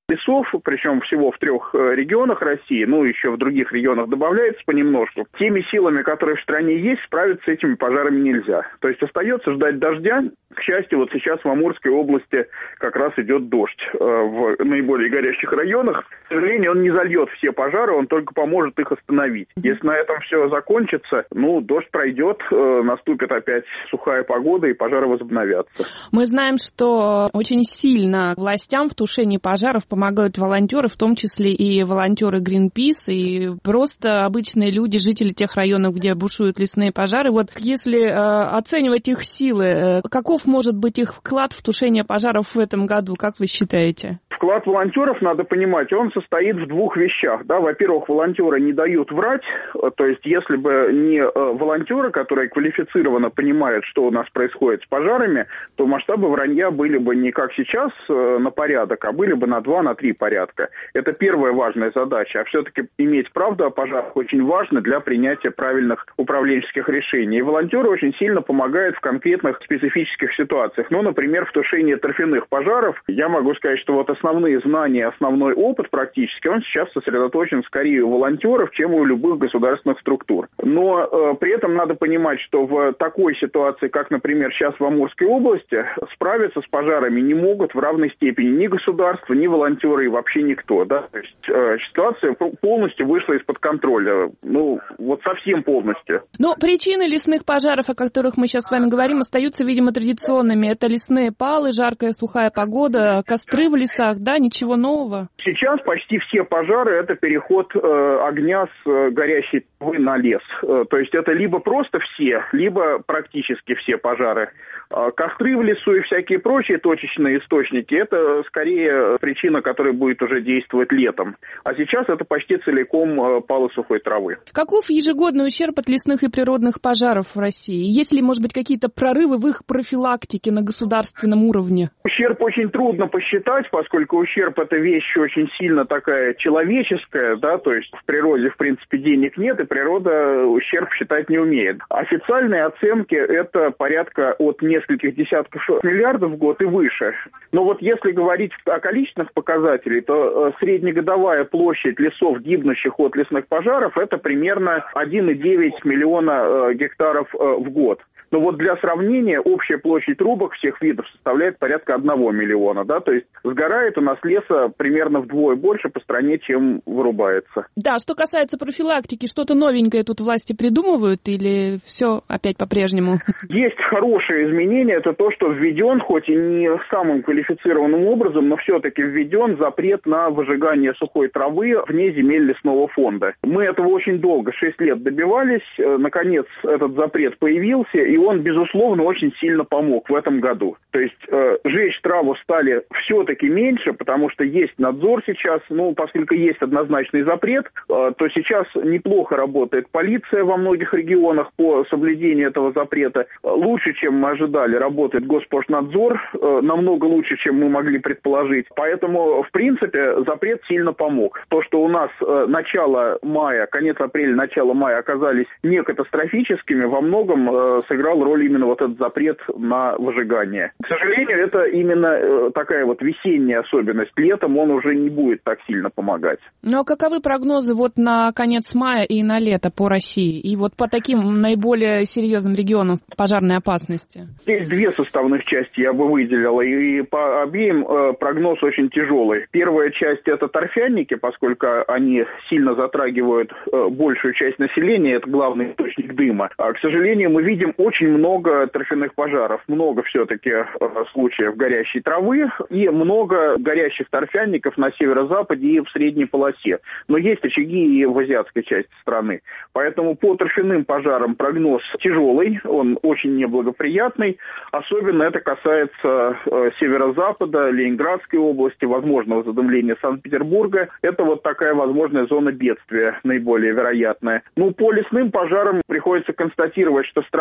лесов, причем всего в 3 регионах России, ну, еще в других регионах добавляется понемножку. Теми силами, которые в стране есть, справиться с этими пожарами нельзя. То есть остается ждать дождя. К счастью, вот сейчас в Амурской области как раз идет дождь в наиболее горящих районах. К сожалению, он не зальет все пожары, он только поможет их остановить. Если на этом все закончится, ну, дождь пройдет, наступит опять сухая погода, и пожары возобновятся. Мы знаем, что очень сильно властям в тушении пожаров помогают волонтеры, в том числе и волонтеры Greenpeace, и просто обычные люди, жители тех районов, где бушуют лесные пожары. Вот если оценивать их силы, каков может быть их вклад в тушение пожаров в этом году, как вы считаете? Вклад волонтеров, надо понимать, он состоит в 2 вещах. Да? Во-первых, волонтеры не дают врать, то есть если бы не волонтеры, которые квалифицированно понимают, что у нас происходит с пожарами, то масштабы вранья были бы не как сейчас на порядок, а были бы на 2, на 3 порядка. Это первая важная задача. А все-таки иметь правду о пожарах очень важно для принятия правильных управленческих решений. И волонтеры очень сильно помогают в конкретных специфических ситуациях. Ну, например, в тушении торфяных пожаров. Я могу сказать, что вот основные знания, основной опыт практически, он сейчас сосредоточен скорее у волонтеров, чем у любых государственных структур. Но при этом надо понимать, что в такой ситуации, как, например, сейчас в Амурской области, справиться с пожарами не могут в равной степени ни государство, ни волонтеры и вообще никто. Да? То есть ситуация полностью вышла из-под контроля. Ну, вот совсем полностью. Но причины лесных пожаров, о которых мы сейчас с вами говорим, остаются, видимо, традиционными. Это лесные палы, жаркая сухая погода, костры в лесах, да, ничего нового? Сейчас почти все пожары – это переход огня с горящей травы на лес. То есть это либо просто все, либо практически все пожары. Костры в лесу и всякие прочие точечные источники – это скорее причина, которая будет уже действовать летом. А сейчас это почти целиком палы сухой травы. Каков ежегодный ущерб от лесных и природных пожаров в России? Есть ли, может быть, какие-то прорывы в их профилактике на государственном уровне? Ущерб очень трудно посчитать, поскольку ущерб – это вещь очень сильно такая человеческая, да, то есть в природе, в принципе, денег нет, и природа ущерб считать не умеет. Официальные оценки – это порядка от нескольких десятков миллиардов в год и выше. Но вот если говорить о количественных показателях, то среднегодовая площадь лесов, гибнущих от лесных пожаров, это примерно 1,9 миллиона гектаров в год. Но вот для сравнения общая площадь рубок всех видов составляет порядка 1 миллиона. Да? То есть сгорает у нас леса примерно вдвое больше по стране, чем вырубается. Да, что касается профилактики, что-то новенькое тут власти придумывают или все опять по-прежнему? Есть хорошее изменение. Это то, что введен, хоть и не самым квалифицированным образом, но все-таки введен запрет на выжигание сухой травы вне земель лесного фонда. Мы этого очень долго, 6 лет добивались. Наконец этот запрет появился, и он, безусловно, очень сильно помог в этом году. То есть жечь траву стали все-таки меньше, потому что есть надзор сейчас. Ну, поскольку есть однозначный запрет, то сейчас неплохо работает полиция во многих регионах по соблюдению этого запрета. Лучше, чем мы ожидали, работает Госпошнадзор, намного лучше, чем мы могли предположить. Поэтому, в принципе, запрет сильно помог. То, что у нас начало мая, конец апреля, начало мая оказались не катастрофическими, во многом сыграл роль именно вот этот запрет на выжигание. К сожалению, это именно такая вот весенняя особенность. Летом он уже не будет так сильно помогать. Ну, а каковы прогнозы вот на конец мая и на лето по России? И вот по таким наиболее серьезным регионам пожарной опасности? Здесь 2 составных части я бы выделил, и по обеим прогноз очень тяжелый. Первая часть – это торфяники, поскольку они сильно затрагивают большую часть населения, это главный источник дыма. А, к сожалению, мы видим очень много торфяных пожаров, много все-таки случаев горящей травы и много горящих торфянников на северо-западе и в средней полосе. Но есть очаги и в азиатской части страны. Поэтому по торфяным пожарам прогноз тяжелый, он очень неблагоприятный. Особенно это касается северо-запада, Ленинградской области, возможного задымления Санкт-Петербурга. Это вот такая возможная зона бедствия, наиболее вероятная. Ну, по лесным пожарам приходится констатировать, что страна менее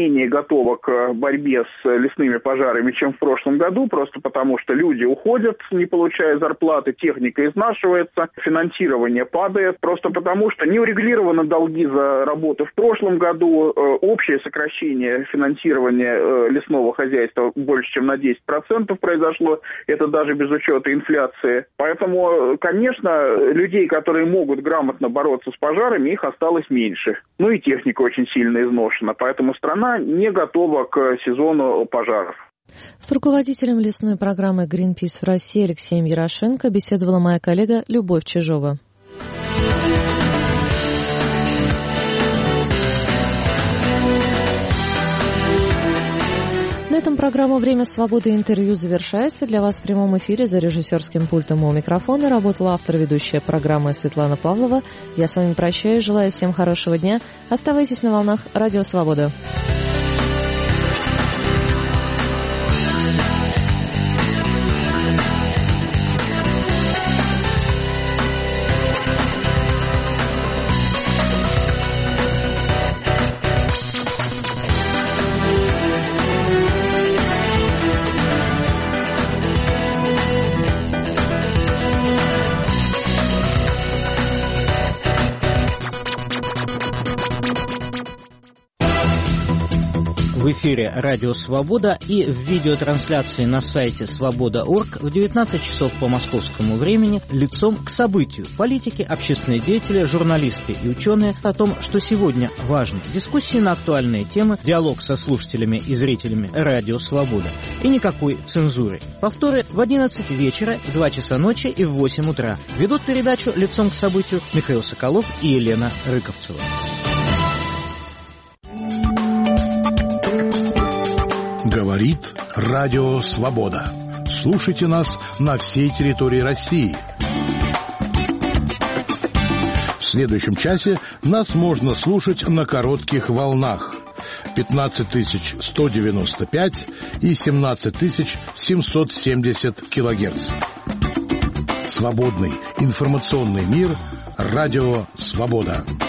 менее готова к борьбе с лесными пожарами, чем в прошлом году, просто потому что люди уходят, не получая зарплаты, техника изнашивается, финансирование падает, просто потому что не урегулированы долги за работу в прошлом году, общее сокращение финансирования лесного хозяйства больше, чем на 10% произошло, это даже без учета инфляции. Поэтому, конечно, людей, которые могут грамотно бороться с пожарами, их осталось меньше. Ну и техника очень сильно изношена, поэтому страна не готова к сезону пожаров. С руководителем лесной программы Greenpeace в России Алексеем Ярошенко беседовала моя коллега Любовь Чижова. На этом программа «Время свободы» интервью завершается. Для вас в прямом эфире за режиссерским пультом у микрофона работала автор-ведущая программы Светлана Павлова. Я с вами прощаюсь, желаю всем хорошего дня. Оставайтесь на волнах Радио Свобода. В эфире «Радио Свобода» и в видеотрансляции на сайте свобода.орг в 19 часов по московскому времени лицом к событию. Политики, общественные деятели, журналисты и ученые о том, что сегодня важно. Дискуссии на актуальные темы, диалог со слушателями и зрителями «Радио Свобода». И никакой цензуры. Повторы в 11 вечера, в 2 часа ночи и в 8 утра. Ведут передачу «Лицом к событию» Михаил Соколов и Елена Рыковцева. Говорит Радио Свобода. Слушайте нас на всей территории России. В следующем часе нас можно слушать на коротких волнах 15195 и 17770 килогерц. Свободный информационный мир. Радио Свобода.